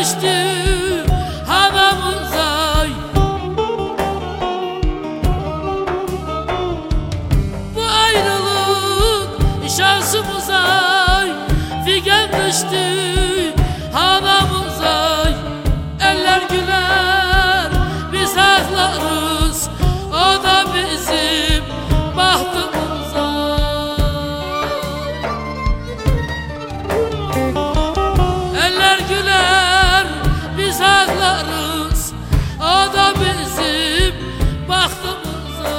düştü hanamıza. Bu ayrılık şansımıza, figen düştü hanamıza. Eller güler biz ağlarız, o da bizim bahtımıza. Eller güler biz ağlarız, o da bizim bahtımıza.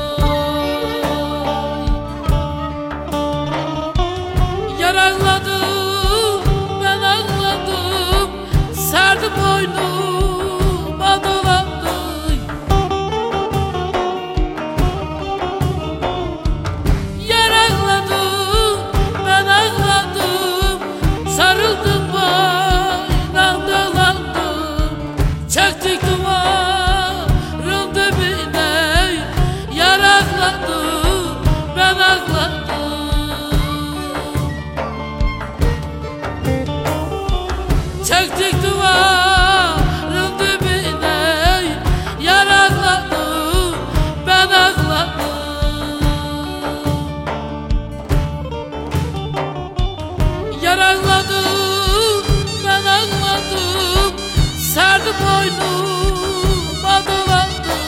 Yaralladım ben ağladım, serdim boynuma dolandı. Yaralladım ben ağladım, sarıldım boynuna dolandım. Çektik duvarın dibine, yaralladım ben ağladım. Çektik duvarın dibine, yaralandım ben ağladım. Yaralandım ben ağladım, serdim boynuma dolandı.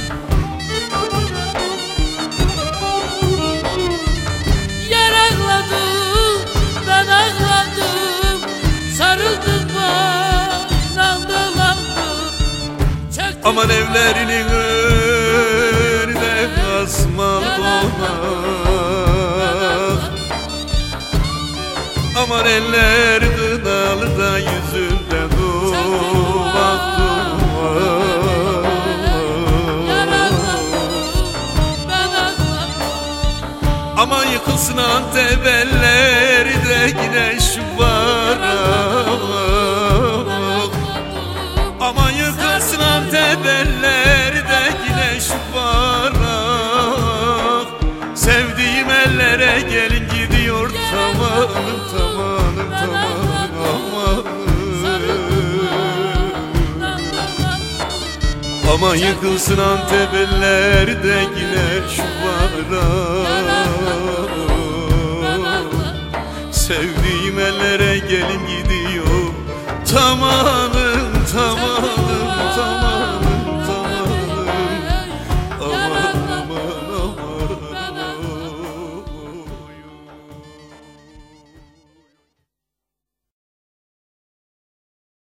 Yaralandım ben ağladım, sarıldım bana dolandım. Aman evlerinin önüne asmalı konak, aman eller kınalı da yüzünde dumak dumak. Aman yıkılsın Antep elleri de güneş var. Aman yıkılsın Antep elleri de güneş var. Sevdiğim ellere gelin gidiyor tamanım tamanım tamanım amanım. Aman yıkılsın Antep elleri de güneş var. Sevdiğim ellere gelin gidiyor tamanım tamanım.